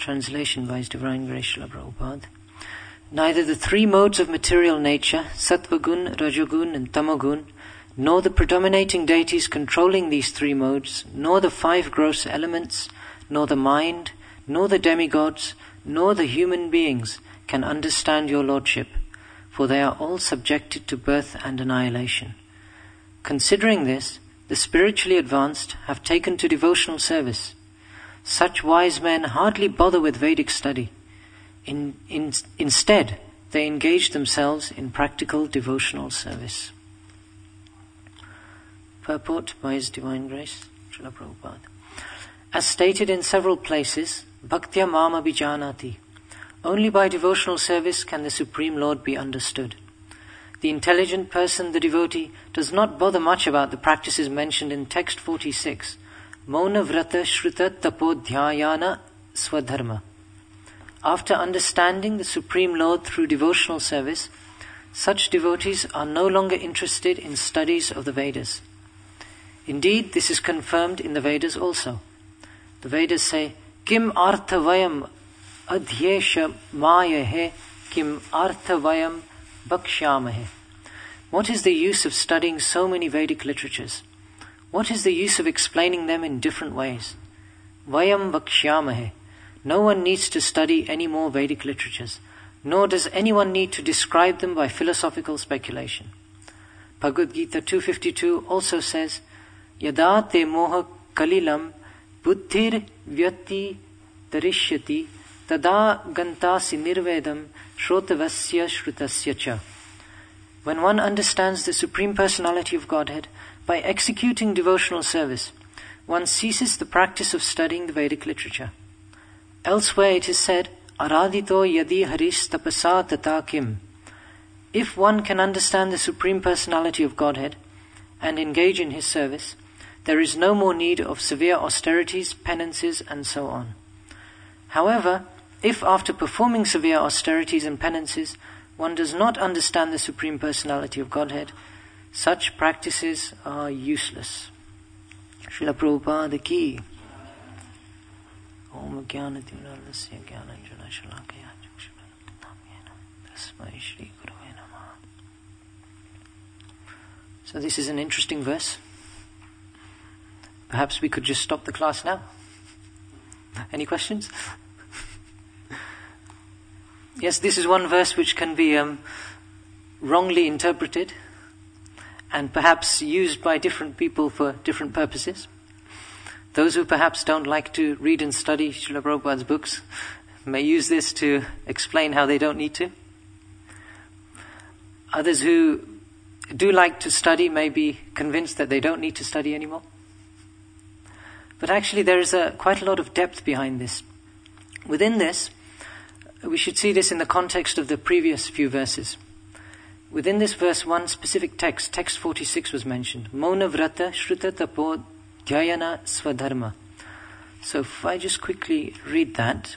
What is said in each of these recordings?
Translation by His Divine Grace Srila Prabhupada. Neither the three modes of material nature, Sattva-gun, Rajogun and Tamagun, nor the predominating deities controlling these three modes, nor the five gross elements, nor the mind, nor the demigods, nor the human beings can understand your Lordship, for they are all subjected to birth and annihilation. Considering this, the spiritually advanced have taken to devotional service. Such wise men hardly bother with Vedic study. Instead, they engage themselves in practical devotional service. Purport by His Divine Grace, Srila Prabhupada. As stated in several places, Bhaktya Mama Bijanati. Only by devotional service can the Supreme Lord be understood. The intelligent person, the devotee, does not bother much about the practices mentioned in text 46, Mauna Vrata Shruta Tapodhyayana Swadharma. After understanding the Supreme Lord through devotional service, such devotees are no longer interested in studies of the Vedas. Indeed, this is confirmed in the Vedas also. The Vedas say, Kim arthavayam adhyesha mayahe kim arthavayam bhakshyamahe. What is the use of studying so many Vedic literatures? What is the use of explaining them in different ways? Vayam bhakshyamahe. No one needs to study any more Vedic literatures, nor does anyone need to describe them by philosophical speculation. Bhagavad Gita 252 also says, Yada te moha kalilam buddhir vyati darishyati tada gantasi nirvedam shrotavasya shrutasya cha. When one understands the Supreme Personality of Godhead, by executing devotional service, one ceases the practice of studying the Vedic literature. Elsewhere it is said, Aradhito yadi haris tapasa tata kim. If one can understand the Supreme Personality of Godhead and engage in His service, there is no more need of severe austerities, penances, and so on. However, if after performing severe austerities and penances, one does not understand the Supreme Personality of Godhead, such practices are useless. Srila Prabhupada ki. Om Jnana Timirandasya Jnananjana Shalakaya Chakshurana Tasmai Shri Gurave Namaha. So this is an interesting verse. Perhaps we could just stop the class now. Any questions? Yes, this is one verse which can be wrongly interpreted and perhaps used by different people for different purposes. Those who perhaps don't like to read and study Srila Prabhupada's books may use this to explain how they don't need to. Others who do like to study may be convinced that they don't need to study anymore. But actually there is quite a lot of depth behind this. Within this, we should see this in the context of the previous few verses. Within this verse, one specific text 46 was mentioned. Mauna Vrata Shruta Tapo Dhyayana Swadharma. So if I just quickly read that.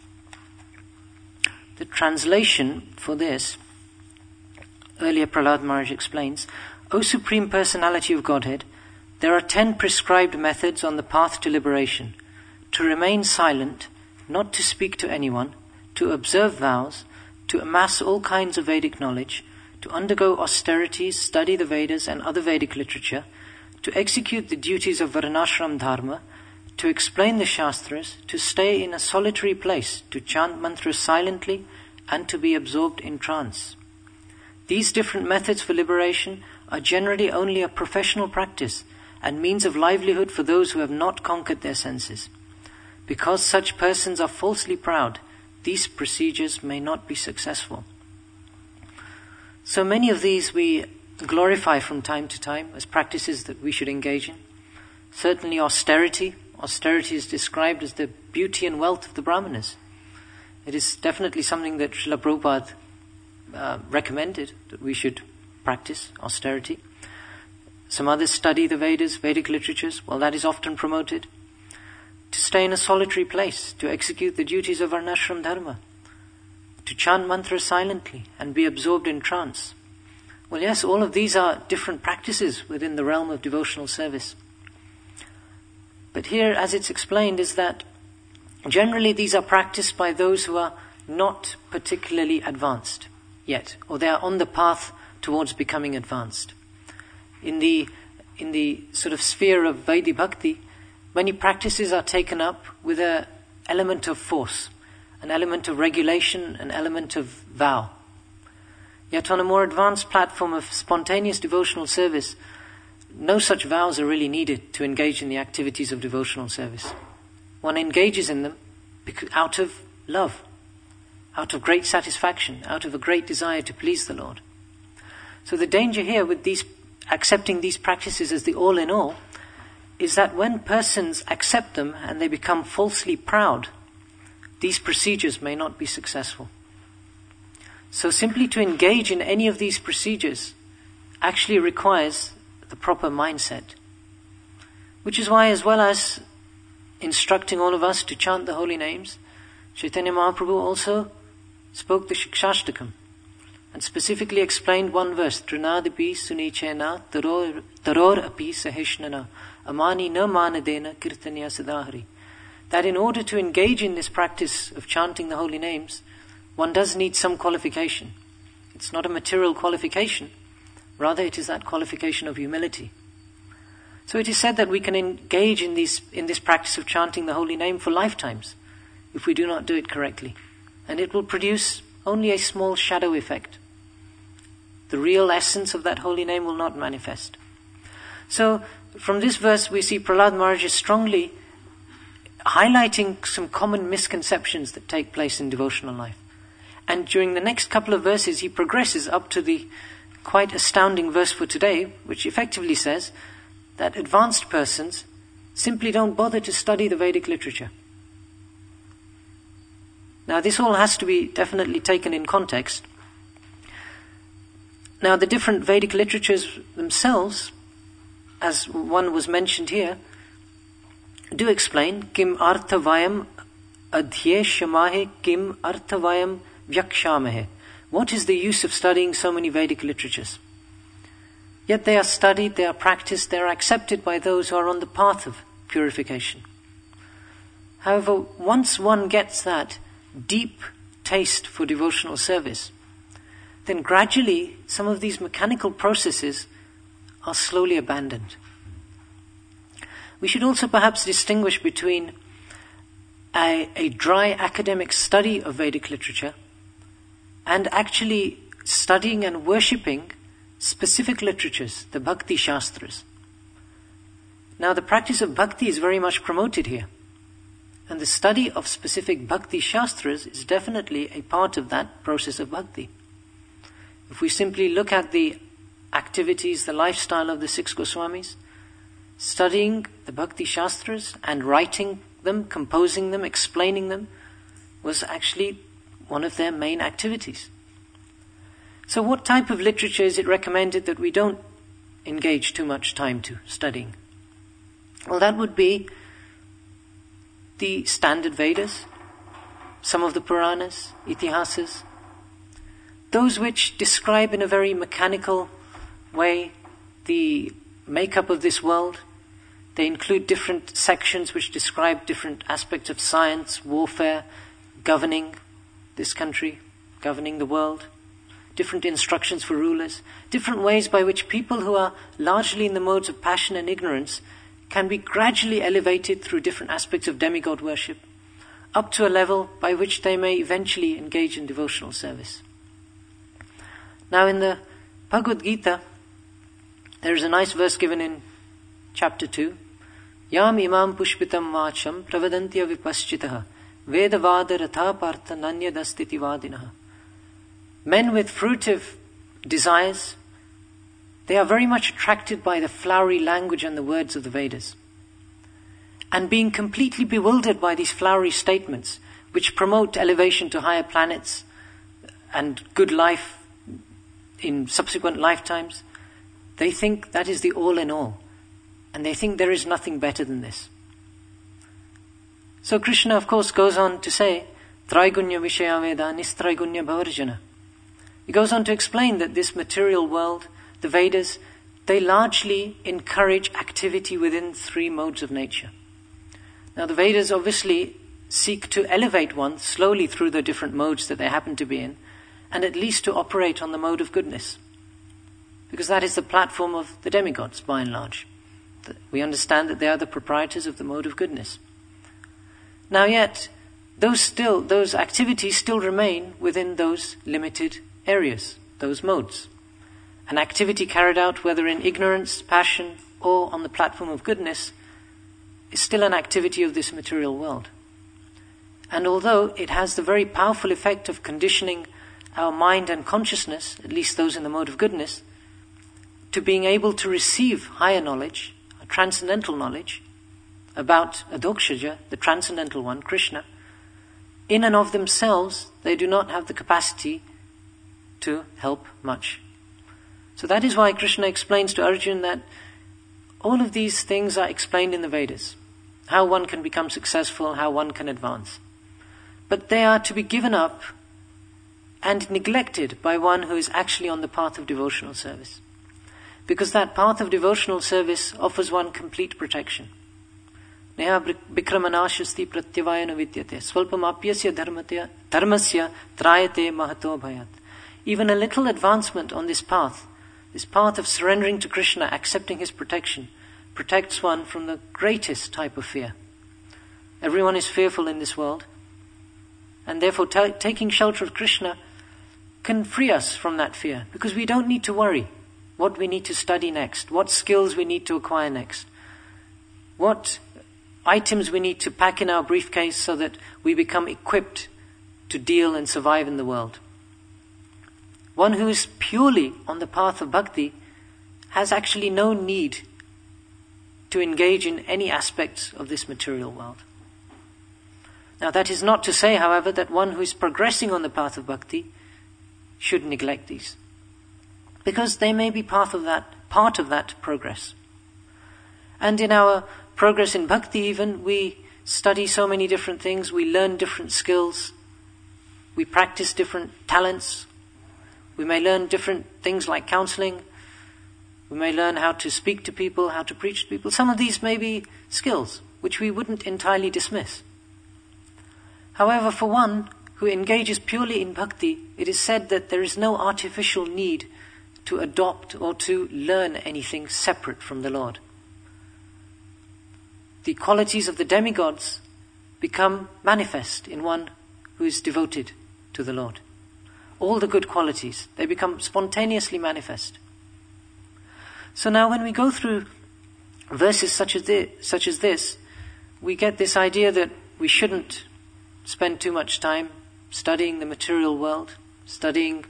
The translation for this, earlier Prahlad Maharaj explains, O Supreme Personality of Godhead, there are 10 prescribed methods on the path to liberation. To remain silent, not to speak to anyone, to observe vows, to amass all kinds of Vedic knowledge, to undergo austerities, study the Vedas and other Vedic literature, to execute the duties of Varnashram Dharma, to explain the Shastras, to stay in a solitary place, to chant mantras silently, and to be absorbed in trance. These different methods for liberation are generally only a professional practice and means of livelihood for those who have not conquered their senses. Because such persons are falsely proud, these procedures may not be successful. So many of these we glorify from time to time as practices that we should engage in. Certainly austerity. Austerity is described as the beauty and wealth of the Brahmanas. It is definitely something that Srila Prabhupada recommended, that we should practice austerity. Some others study the Vedas, Vedic literatures. Well, that is often promoted. To stay in a solitary place, to execute the duties of Varnashram Dharma, to chant mantras silently and be absorbed in trance. Well, yes, all of these are different practices within the realm of devotional service. But here, as it's explained, is that Generally, these are practiced by those who are not particularly advanced yet, or they are on the path towards becoming advanced. In the sort of sphere of Vaidhi Bhakti, many practices are taken up with an element of force, an element of regulation, an element of vow. Yet on a more advanced platform of spontaneous devotional service, no such vows are really needed to engage in the activities of devotional service. One engages in them out of love, out of great satisfaction, out of a great desire to please the Lord. So the danger here with accepting these practices as the all-in-all is that when persons accept them and they become falsely proud, these procedures may not be successful. So simply to engage in any of these procedures actually requires the proper mindset. Which is why, as well as instructing all of us to chant the holy names, Chaitanya Mahaprabhu also spoke the Shikshashtakam and specifically explained one verse, Trinadipi sunichena taror api sahishnana amani na manadena kirtanya sadahari. That in order to engage in this practice of chanting the holy names, one does need some qualification. It's not a material qualification, rather it is that qualification of humility. So it is said that we can engage in this practice of chanting the holy name for lifetimes if we do not do it correctly. And it will produce only a small shadow effect. The real essence of that holy name will not manifest. So from this verse we see Prahlad Maharaj is strongly highlighting some common misconceptions that take place in devotional life. And during the next couple of verses he progresses up to the quite astounding verse for today, which effectively says that advanced persons simply don't bother to study the Vedic literature. Now this all has to be definitely taken in context. Now the different Vedic literatures themselves, as one was mentioned here, do explain kim arthavayam adhyeshyamahe kim arthavayam vyakshamahe. What is the use of studying so many Vedic literatures? Yet they are studied, they are practiced, they are accepted by those who are on the path of purification. However, once one gets that deep taste for devotional service, then gradually some of these mechanical processes are slowly abandoned. We should also perhaps distinguish between a dry academic study of Vedic literature and actually studying and worshipping specific literatures, the Bhakti Shastras. Now the practice of Bhakti is very much promoted here. And the study of specific Bhakti Shastras is definitely a part of that process of Bhakti. If we simply look at the activities, the lifestyle of the 6 Goswamis, studying the Bhakti Shastras and writing them, composing them, explaining them, was actually one of their main activities. So what type of literature is it recommended that we don't engage too much time to studying? Well, that would be the standard Vedas, some of the Puranas, Itihasas, those which describe in a very mechanical way the makeup of this world. They include different sections which describe different aspects of science, warfare, governing this country, governing the world, different instructions for rulers, different ways by which people who are largely in the modes of passion and ignorance can be gradually elevated through different aspects of demigod worship, up to a level by which they may eventually engage in devotional service. Now in the Bhagavad Gita, there is a nice verse given in chapter 2. Yam imam pushpitam vacham pravadantya vipaschitaha vedavada ratha partha nanyadastiti vadinaha. Men with fruitive desires, they are very much attracted by the flowery language and the words of the Vedas. And being completely bewildered by these flowery statements, which promote elevation to higher planets and good life in subsequent lifetimes, they think that is the all in all. And they think there is nothing better than this. So Krishna, of course, goes on to say, Traigunya Vishaya Veda Nistraigunya Bhavarjana. He goes on to explain that this material world, the Vedas, they largely encourage activity within 3 modes of nature. Now the Vedas obviously seek to elevate one slowly through the different modes that they happen to be in, and at least to operate on the mode of goodness. Because that is the platform of the demigods, by and large. We understand that they are the proprietors of the mode of goodness. Now yet, those activities still remain within those limited areas, those modes. An activity carried out whether in ignorance, passion, or on the platform of goodness is still an activity of this material world. And although it has the very powerful effect of conditioning our mind and consciousness, at least those in the mode of goodness, to being able to receive higher knowledge, a transcendental knowledge, about Adhokshaja, the transcendental one, Krishna, in and of themselves, they do not have the capacity to help much. So that is why Krishna explains to Arjuna that all of these things are explained in the Vedas. How one can become successful, how one can advance. But they are to be given up and neglected by one who is actually on the path of devotional service. Because that path of devotional service offers one complete protection. Neha vikramanashasti pratyavayana vidyate swalpam apyasya dharmasya trayate mahato bhayat. Even a little advancement on this path of surrendering to Krishna, accepting his protection, protects one from the greatest type of fear. Everyone is fearful in this world, and therefore taking shelter of Krishna can free us from that fear, because we don't need to worry what we need to study next, what skills we need to acquire next, what items we need to pack in our briefcase so that we become equipped to deal and survive in the world. One who is purely on the path of bhakti has actually no need to engage in any aspects of this material world. Now that is not to say, however, that one who is progressing on the path of bhakti should neglect these, because they may be part of that progress. And in our progress in bhakti even, we study so many different things, we learn different skills, we practice different talents, we may learn different things like counseling, we may learn how to speak to people, how to preach to people. Some of these may be skills which we wouldn't entirely dismiss. However, for one who engages purely in bhakti, it is said that there is no artificial need to adopt or to learn anything separate from the Lord. The qualities of the demigods become manifest in one who is devoted to the Lord. All the good qualities, they become spontaneously manifest. So now when we go through verses such as this, we get this idea that we shouldn't spend too much time studying the material world, studying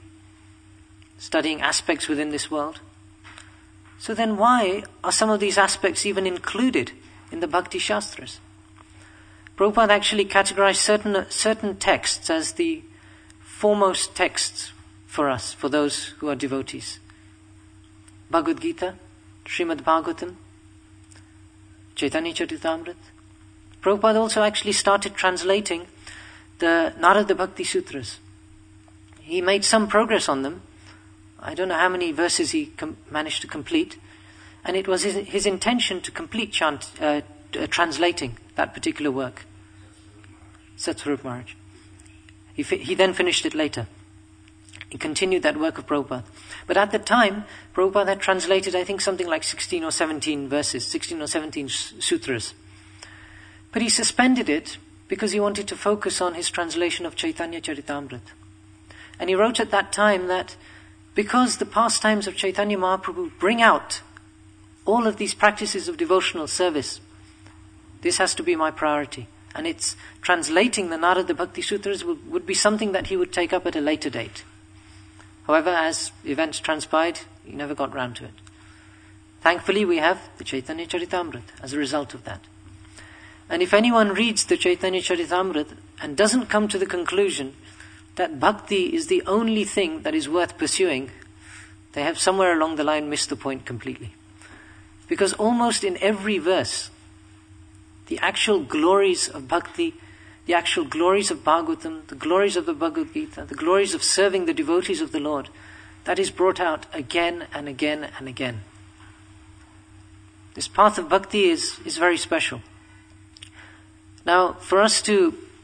aspects within this world. So then why are some of these aspects even included in the Bhakti Shastras? Prabhupada actually categorized certain texts as the foremost texts for us, for those who are devotees. Bhagavad Gita, Srimad Bhagavatam, Chaitanya Charitamrita. Prabhupada also actually started translating the Narada Bhakti Sutras. He made some progress on them. I don't know how many verses he managed to complete. And it was his intention to complete translating that particular work. Satsvarup Maharaj. He then finished it later. He continued that work of Prabhupada. But at the time, Prabhupada had translated, I think, something like 16 or 17 verses, 16 or 17 sutras. But he suspended it because he wanted to focus on his translation of Chaitanya Charitamrita. And he wrote at that time that because the pastimes of Chaitanya Mahaprabhu bring out all of these practices of devotional service, this has to be my priority. And it's translating the Narada Bhakti Sutras would be something that he would take up at a later date. However, as events transpired, he never got round to it. Thankfully, we have the Chaitanya Charitamrita as a result of that. And if anyone reads the Chaitanya Charitamrita and doesn't come to the conclusion that bhakti is the only thing that is worth pursuing, they have somewhere along the line missed the point completely. Because almost in every verse, the actual glories of bhakti, the actual glories of Bhagavatam, the glories of the Bhagavad Gita, the glories of serving the devotees of the Lord, that is brought out again and again and again. This path of bhakti is very special. Now, for us to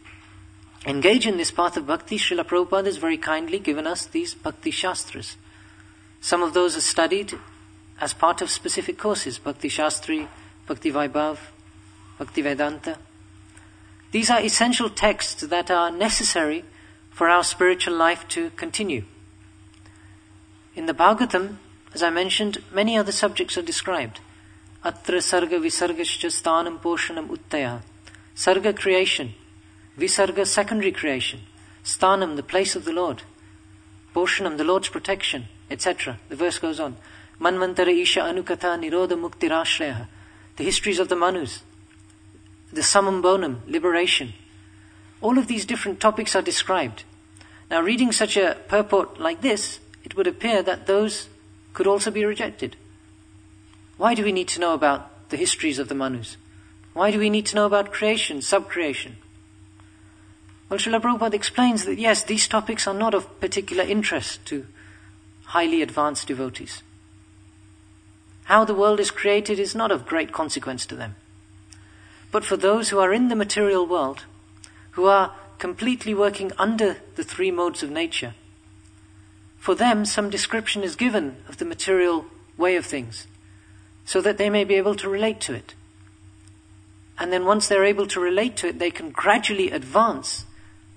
engage in this path of bhakti, Srila Prabhupada has very kindly given us these bhakti shastras. Some of those are studied as part of specific courses, Bhakti Shastri, Bhakti Vaibhav, Bhakti Vedanta. These are essential texts that are necessary for our spiritual life to continue. In the Bhagavatam, as I mentioned, many other subjects are described. Atra sarga visargascha sthanam poshanam uttaya. Sarga, creation. Visarga, secondary creation. Sthanam, the place of the Lord. Poshanam, the Lord's protection, etc. The verse goes on. Manvantara isha anukatha nirodha muktirashraya. The histories of the Manus. The summum bonum, liberation. All of these different topics are described. Now, reading such a purport like this, it would appear that those could also be rejected. Why do we need to know about the histories of the Manus? Why do we need to know about creation, sub-creation? Well, Srila Prabhupada explains that yes, these topics are not of particular interest to highly advanced devotees. How the world is created is not of great consequence to them. But for those who are in the material world, who are completely working under the three modes of nature, for them some description is given of the material way of things, so that they may be able to relate to it. And then once they're able to relate to it, they can gradually advance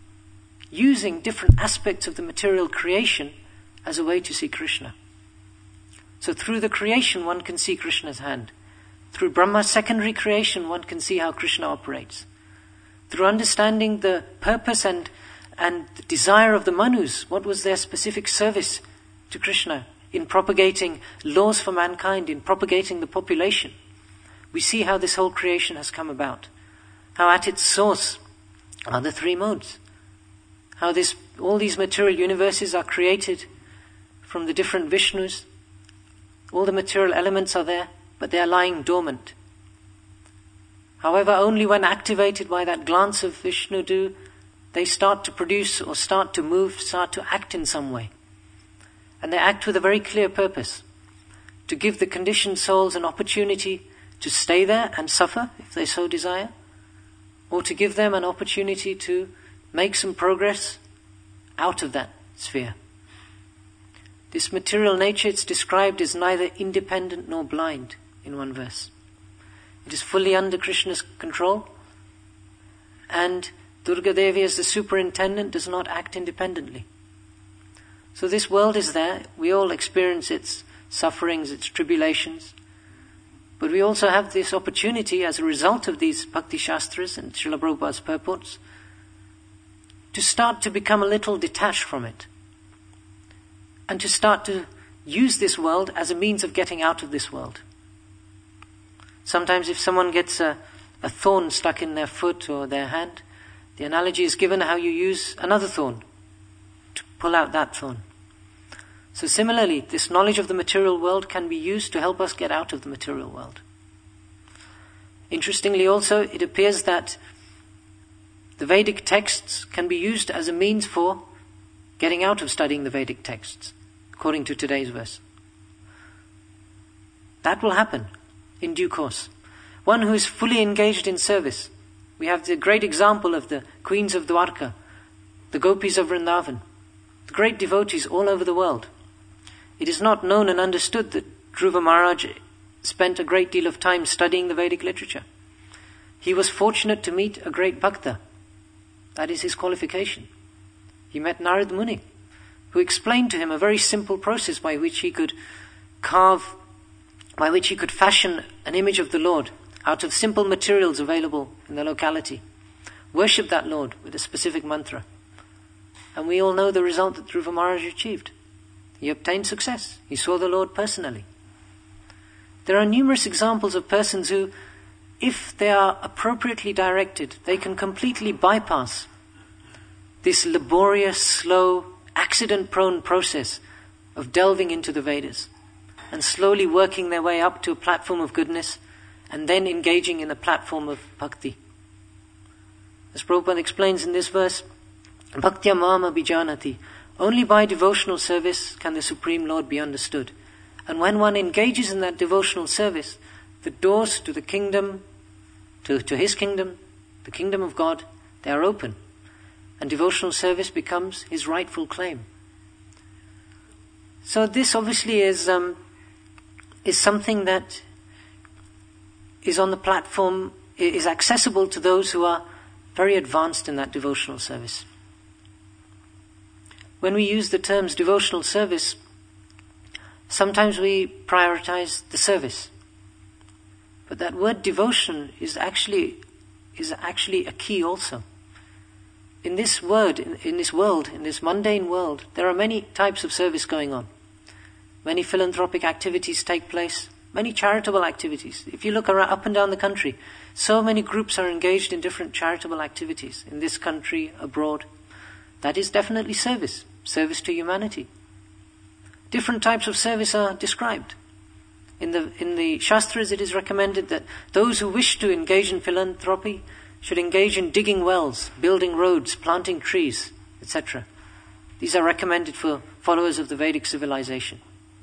using different aspects of the material creation as a way to see Krishna. So through the creation one can see Krishna's hand. Through Brahma's secondary creation one can see how Krishna operates. Through understanding the purpose and the desire of the Manus, what was their specific service to Krishna in propagating laws for mankind, in propagating the population, we see how this whole creation has come about. How at its source are the three modes. How all these material universes are created from the different Vishnus. All the material elements are there, but they are lying dormant. However, only when activated by that glance of Vishnu do they start to produce or start to move, start to act in some way. And they act with a very clear purpose, to give the conditioned souls an opportunity to stay there and suffer if they so desire, or to give them an opportunity to make some progress out of that sphere. This material nature, it's described as neither independent nor blind in one verse. It is fully under Krishna's control, and Durga Devi as the superintendent does not act independently. So this world is there, we all experience its sufferings, its tribulations, but we also have this opportunity as a result of these Bhakti Shastras and Srila Prabhupada's purports to start to become a little detached from it and to start to use this world as a means of getting out of this world. Sometimes if someone gets a thorn stuck in their foot or their hand, the analogy is given how you use another thorn to pull out that thorn. So similarly, this knowledge of the material world can be used to help us get out of the material world. Interestingly also, it appears that the Vedic texts can be used as a means for getting out of studying the Vedic texts, according to today's verse. That will happen in due course. One who is fully engaged in service. We have the great example of the queens of Dwarka, the gopis of Vrindavan, the great devotees all over the world. It is not known and understood that Dhruva Maharaj spent a great deal of time studying the Vedic literature. He was fortunate to meet a great bhakta. That is his qualification. He met Narad Muni, who explained to him a very simple process by which he could fashion an image of the Lord out of simple materials available in the locality. Worship that Lord with a specific mantra. And we all know the result that Dhruva Maharaj achieved. He obtained success. He saw the Lord personally. There are numerous examples of persons who, if they are appropriately directed, they can completely bypass this laborious, slow, accident-prone process of delving into the Vedas and slowly working their way up to a platform of goodness and then engaging in a platform of bhakti. As Prabhupada explains in this verse, Bhaktya mama bijanati. Only by devotional service can the Supreme Lord be understood. And when one engages in that devotional service, the doors to the kingdom, to his kingdom, the kingdom of God, they are open. and devotional service becomes his rightful claim. So this obviously is something that is on the platform, is accessible to those who are very advanced in that devotional service. When we use the terms devotional service, sometimes we prioritize the service. But that word devotion is actually a key also. In this mundane world, there are many types of service going on. Many philanthropic activities take place, many charitable activities. If you look around, up and down the country, so many groups are engaged in different charitable activities in this country, abroad. That is definitely service to humanity. Different types of service are described. In the Shastras, it is recommended that those who wish to engage in philanthropy should engage in digging wells, building roads, planting trees, etc. These are recommended for followers of the Vedic civilization.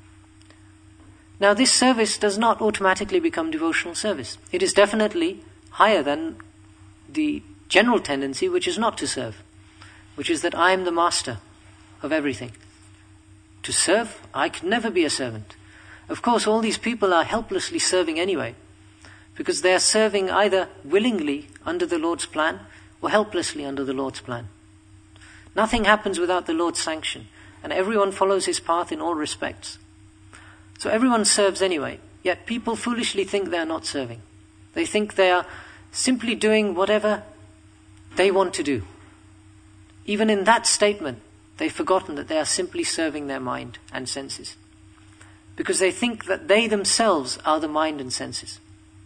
Now, this service does not automatically become devotional service. It is definitely higher than the general tendency, which is not to serve, which is that I am the master of everything. To serve, I can never be a servant. Of course, all these people are helplessly serving anyway, because they are serving either willingly under the Lord's plan or helplessly under the Lord's plan. Nothing happens without the Lord's sanction, and everyone follows his path in all respects. So everyone serves anyway, yet people foolishly think they are not serving. They think they are simply doing whatever they want to do. Even in that statement, they've forgotten that they are simply serving their mind and senses, because they think that they themselves are the mind and senses.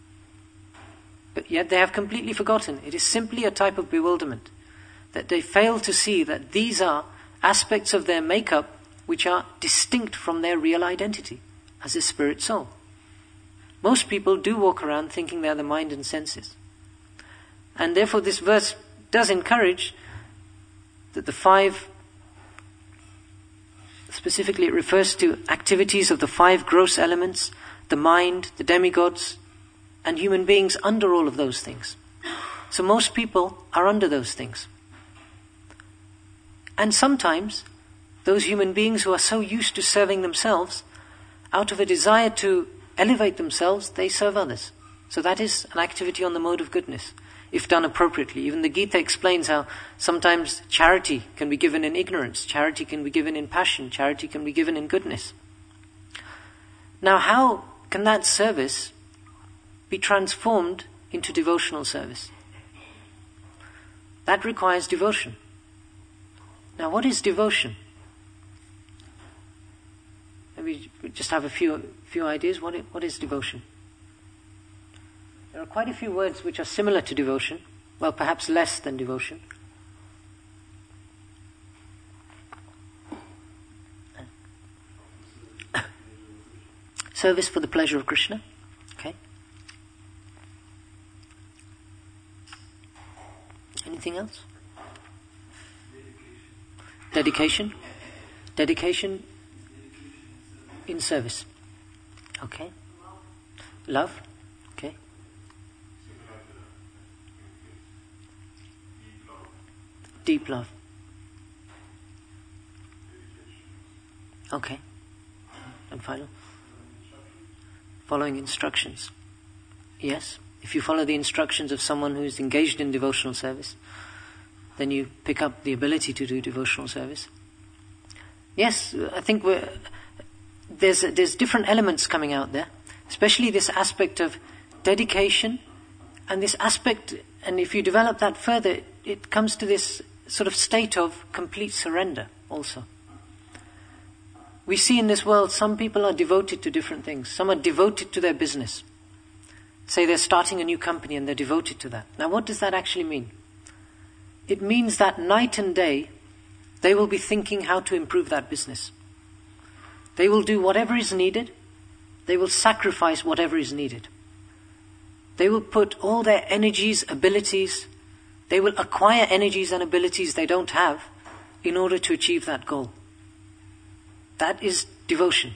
But yet they have completely forgotten. It is simply a type of bewilderment, that they fail to see that these are aspects of their makeup which are distinct from their real identity as a spirit soul. Most people do walk around thinking they are the mind and senses. And therefore this verse does encourage that the five, specifically it refers to activities of the five gross elements, the mind, the demigods, and human beings under all of those things. So most people are under those things. And sometimes those human beings who are so used to serving themselves, out of a desire to elevate themselves, they serve others. So that is an activity on the mode of goodness, if done appropriately. Even the Gita explains how sometimes charity can be given in ignorance, charity can be given in passion, charity can be given in goodness. Now, how can that service be transformed into devotional service? That requires devotion. Now, what is devotion? Maybe we just have a few ideas. What is devotion? There are quite a few words which are similar to devotion, well, perhaps less than devotion. Service for the pleasure of Krishna. Okay. Anything else? Dedication. Dedication in service. Okay. Love. Okay. Deep love. Okay. And final. Following instructions. Yes. If you follow the instructions of someone who is engaged in devotional service, then you pick up the ability to do devotional service. Yes, I think there's different elements coming out there, especially this aspect of dedication, and this aspect, and if you develop that further, it comes to this sort of state of complete surrender also. We see in this world some people are devoted to different things. Some are devoted to their business. Say they're starting a new company and they're devoted to that. Now what does that actually mean? It means that night and day they will be thinking how to improve that business. They will do whatever is needed. They will sacrifice whatever is needed. They will put all their energies, abilities, they will acquire energies and abilities they don't have in order to achieve that goal. That is devotion.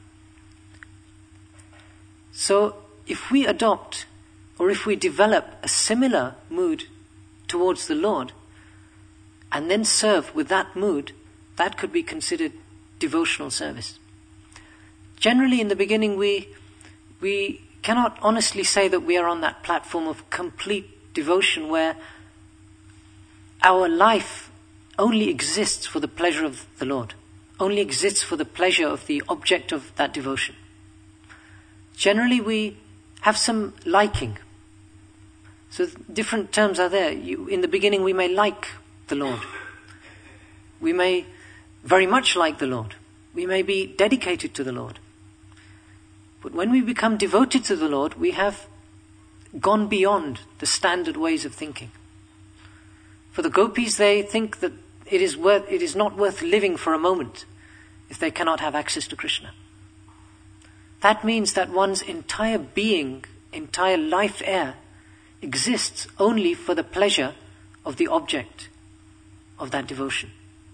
So if we adopt or if we develop a similar mood towards the Lord, and then serve with that mood, that could be considered devotional service. Generally, in the beginning, we cannot honestly say that we are on that platform of complete devotion where our life only exists for the pleasure of the Lord, only exists for the pleasure of the object of that devotion. Generally, we have some liking. So different terms are there. In the beginning, we may like the Lord. We may very much like the Lord. We may be dedicated to the Lord. But when we become devoted to the Lord, we have gone beyond the standard ways of thinking. For the gopis, they think that it is not worth living for a moment if they cannot have access to Krishna. That means that one's entire being, entire life air, exists only for the pleasure of the object of that devotion.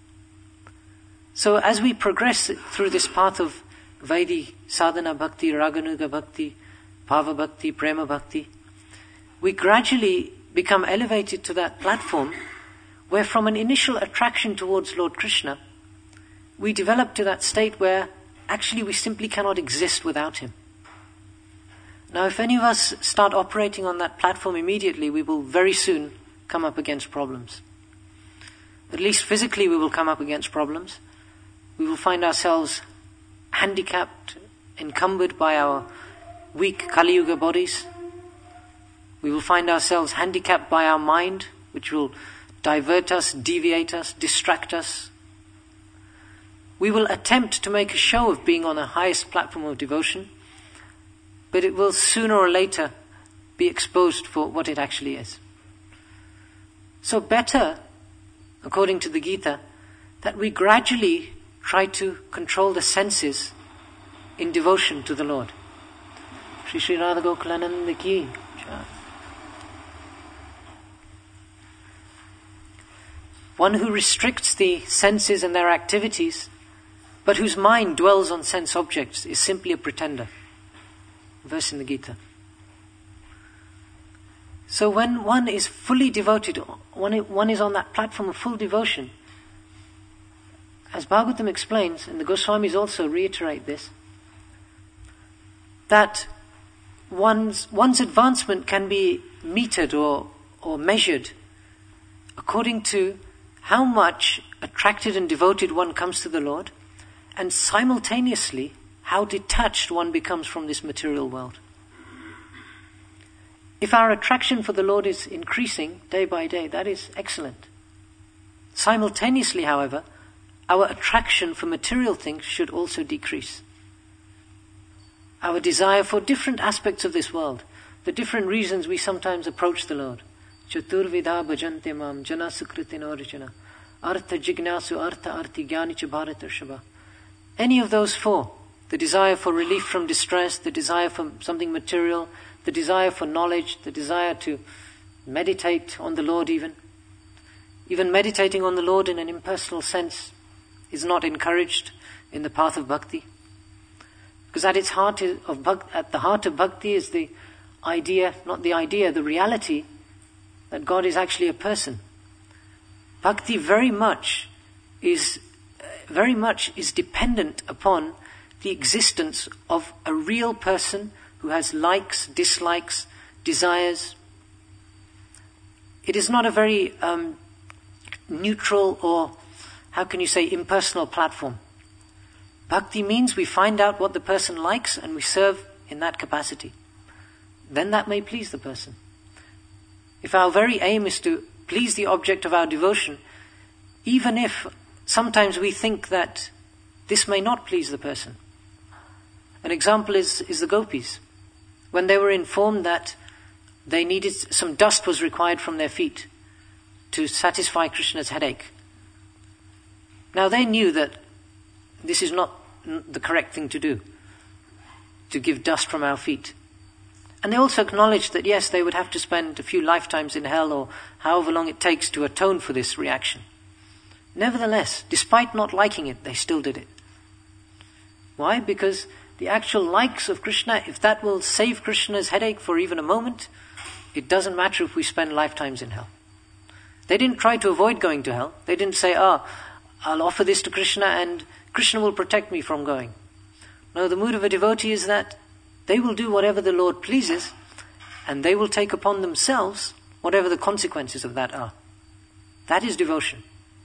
So as we progress through this path of Vaidhi, Sadhana Bhakti, Raganuga Bhakti, Bhava Bhakti, Prema Bhakti, we gradually become elevated to that platform where from an initial attraction towards Lord Krishna, we develop to that state where actually we simply cannot exist without Him. Now, if any of us start operating on that platform immediately, we will very soon come up against problems. At least physically we will come up against problems. We will find ourselves handicapped, encumbered by our weak Kali Yuga bodies. We will find ourselves handicapped by our mind, which will divert us, deviate us, distract us. We will attempt to make a show of being on the highest platform of devotion, but it will sooner or later be exposed for what it actually is. So better, according to the Gita, that we gradually try to control the senses in devotion to the Lord. Shri Shri Radha Gokulananda ki jai. One who restricts the senses and their activities, but whose mind dwells on sense objects, is simply a pretender. Verse in the Gita. So when one is fully devoted, one is on that platform of full devotion, as Bhagavatam explains, and the Goswamis also reiterate this, that one's advancement can be metered or measured according to how much attracted and devoted one comes to the Lord, and simultaneously how detached one becomes from this material world. If our attraction for the Lord is increasing day by day, that is excellent. Simultaneously, however, our attraction for material things should also decrease. Our desire for different aspects of this world, the different reasons we sometimes approach the Lord. Chaturvidha bhajante mam jana sukritin orjana artha jignasu artha arti jnanicha bharatarshava. Any of those four, the desire for relief from distress, the desire for something material, the desire for knowledge, the desire to meditate on the Lord even meditating on the Lord in an impersonal sense is not encouraged in the path of bhakti. Because at the heart of bhakti is the idea, the reality that God is actually a person. Bhakti very much is dependent upon the existence of a real person who has likes, dislikes, desires. It is not a very neutral or, how can you say, impersonal platform. Bhakti means we find out what the person likes and we serve in that capacity. Then that may please the person. If our very aim is to please the object of our devotion, even if sometimes we think that this may not please the person. An example is the gopis. When they were informed that they needed, some dust was required from their feet to satisfy Krishna's headache. Now they knew that this is not the correct thing to do, to give dust from our feet. And they also acknowledged that yes, they would have to spend a few lifetimes in hell or however long it takes to atone for this reaction. Nevertheless, despite not liking it, they still did it. Why? Because the actual likes of Krishna, if that will save Krishna's headache for even a moment, it doesn't matter if we spend lifetimes in hell. They didn't try to avoid going to hell. They didn't say, I'll offer this to Krishna and Krishna will protect me from going. No, the mood of a devotee is that they will do whatever the Lord pleases, and they will take upon themselves whatever the consequences of that are. That is devotion.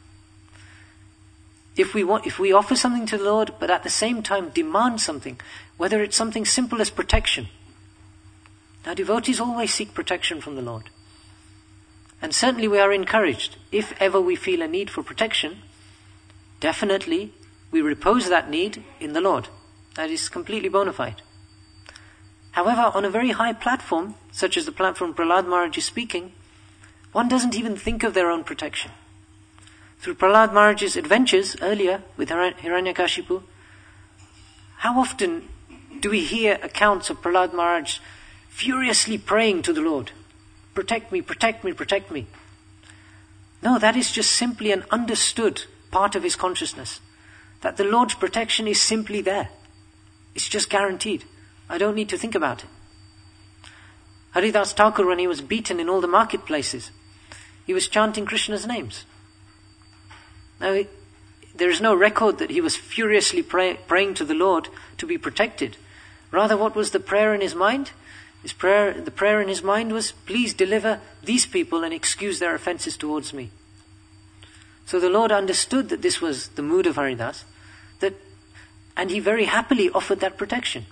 If we offer something to the Lord, but at the same time demand something, whether it's something simple as protection. Now devotees always seek protection from the Lord. And certainly we are encouraged, if ever we feel a need for protection, definitely we repose that need in the Lord. That is completely bona fide. However, on a very high platform, such as the platform Prahlad Maharaj is speaking, one doesn't even think of their own protection. Through Prahlad Maharaj's adventures earlier with Hiranyakashipu, how often do we hear accounts of Prahlad Maharaj furiously praying to the Lord, protect me, protect me, protect me. No, that is just simply an understood part of his consciousness, that the Lord's protection is simply there. It's just guaranteed. I don't need to think about it. Haridas Thakur, when he was beaten in all the marketplaces, he was chanting Krishna's names. Now, there is no record that he was furiously praying to the Lord to be protected. Rather, what was the prayer in his mind? The prayer in his mind was, please deliver these people and excuse their offenses towards me. So the Lord understood that this was the mood of Haridas, and he very happily offered that protection.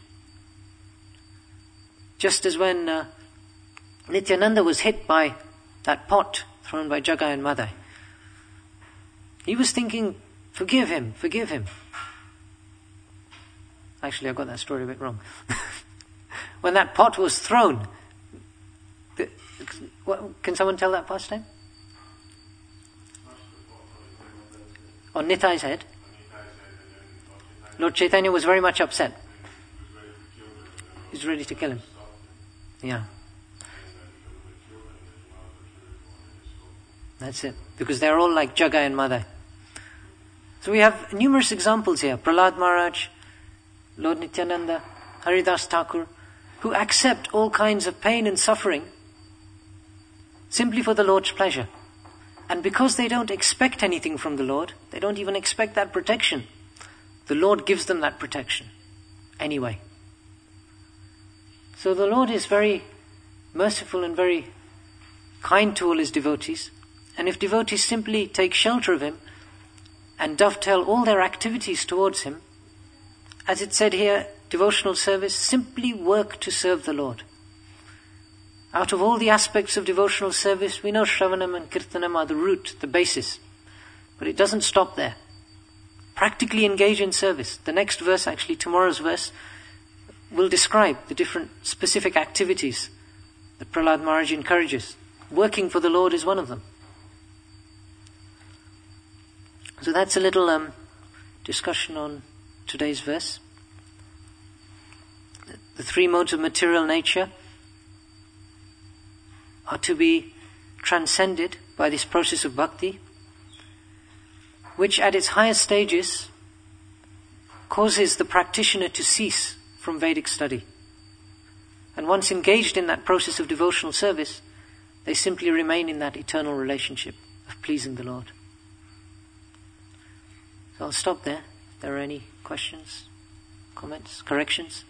Just as when Nityananda was hit by that pot thrown by Jagai and Madai, he was thinking, forgive him, forgive him. Actually, I got that story a bit wrong. When that pot was thrown, can someone tell that pastime? On Nitai's head. Lord Chaitanya was very much upset. He was ready to kill him. Yeah. That's it. Because they're all like Jagai and Madai. So we have numerous examples here. Prahlad Maharaj, Lord Nityananda, Haridas Thakur, who accept all kinds of pain and suffering simply for the Lord's pleasure. And because they don't expect anything from the Lord, they don't even expect that protection, the Lord gives them that protection anyway. So the Lord is very merciful and very kind to all his devotees. And if devotees simply take shelter of him and dovetail all their activities towards him, as it said here, devotional service, simply work to serve the Lord. Out of all the aspects of devotional service, we know Shravanam and Kirtanam are the root, the basis. But it doesn't stop there. Practically engage in service. The next verse, actually tomorrow's verse, will describe the different specific activities that Prahlad Maharaj encourages. Working for the Lord is one of them. So that's a little discussion on today's verse. The three modes of material nature are to be transcended by this process of bhakti, which at its highest stages causes the practitioner to cease from Vedic study. And once engaged in that process of devotional service, they simply remain in that eternal relationship of pleasing the Lord. So I'll stop there. If there are any questions, comments, corrections.